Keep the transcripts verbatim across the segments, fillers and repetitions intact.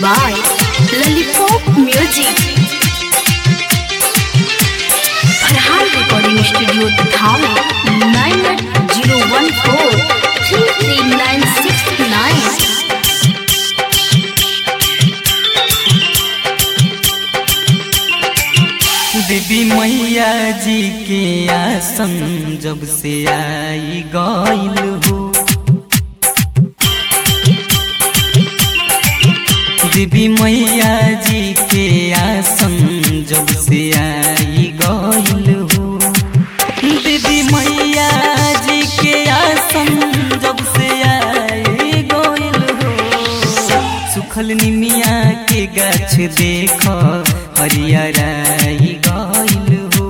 by Lollipop Music. Farhan Recording Studio Thane nine eight zero one four three three nine six nine. देवी मैया जी के आसन जब से आई गइल हो, देवी मैया जी के आसन जब से आई गइल हो, देवी मैया जी के आसन जब से आई गइल हो। सुखल निमिया के गाछ देख हरियराई गइल हो,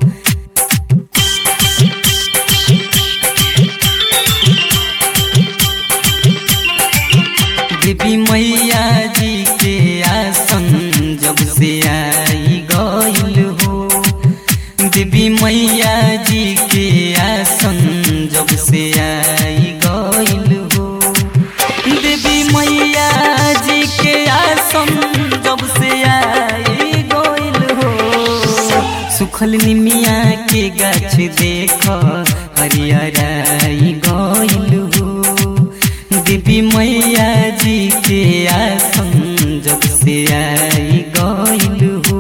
देवी मैया जी के आसन जब से आई गइल हो, देवी मैया जी के आसन जब से आई गइल हो, देवी मैया जी के आसन जब से आई गइल हो। सुखल निमिया के गाछ देख हरियराई गइल हो, देवी मैया जी के आसन जब से आई गइल हो।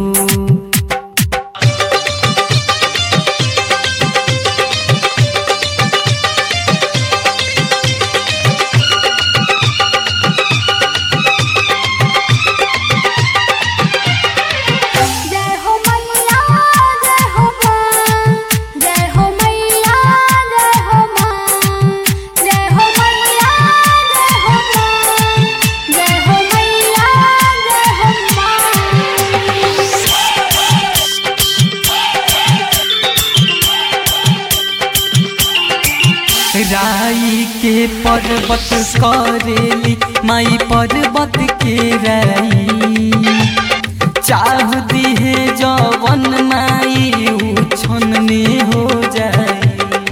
राई के पर्वत करेली माई पर्वत के राई, चाह दिहे जवन माई उछन में हो जाए।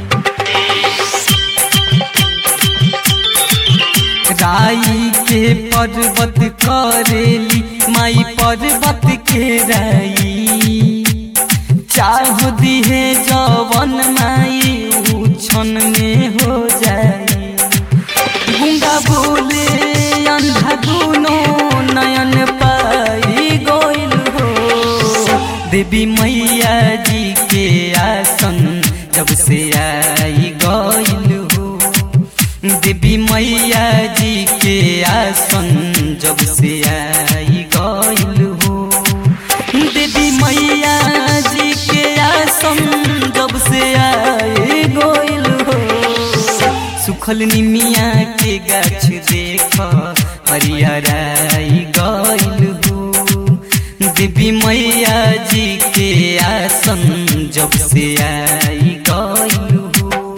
राई के पर्वत करेली माई पर्वत के राई, चाह दिहे जवन माई उछन में हो जाए। गुंगा बोले अंधा दोनों नयन पाई गइल हो, देवी मैया जी के आसन जब से आई गइल हो, देवी मैया जी के आसन जब से आई गइल हो, देवी मैया जी के आसन जब से आई गइल हो। सुखल निमिया के गाछ देख हरियराई गइल हो, देवी मैया जी के आसन जब से आई गइल हो।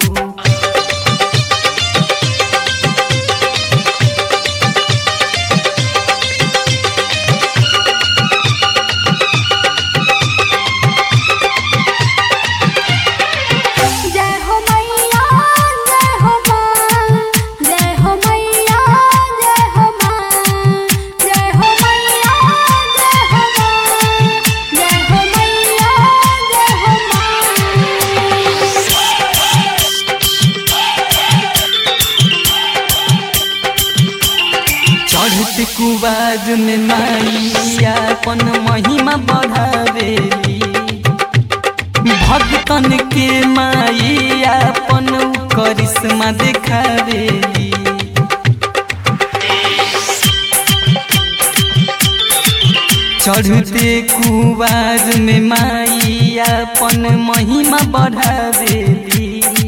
चढ़त कुवार में माई अपन महिमा बढ़ावेली, भक्तन के माई अपन करिश्मा देखावेली। चढ़ते कुवार में माई अपन महिमा बढ़ावेली,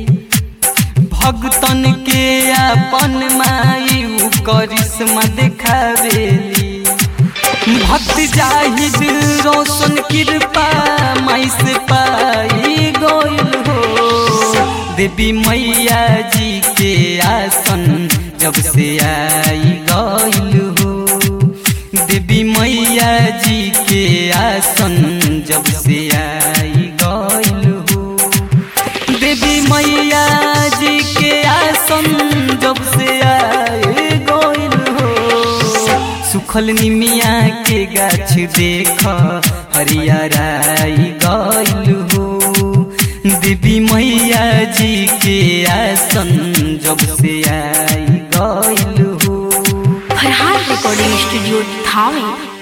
भक्तन के अपन माई करिश्मा देखावेली। भक्त जाहिद रोशन कृपा माई से पाई गइल हो, देवी मैया जी के आसन जब से आई गइल हो, देवी मैया जी के आसन जब से आई गइल हो, देवी मैया जी के आसन जब से आई गइल हो। सुखल निमिया के गाछ देख हरियराई गइल हो। देवी मैया जी के आसन जब से आई गइल हो। Farhan recording studio Thawe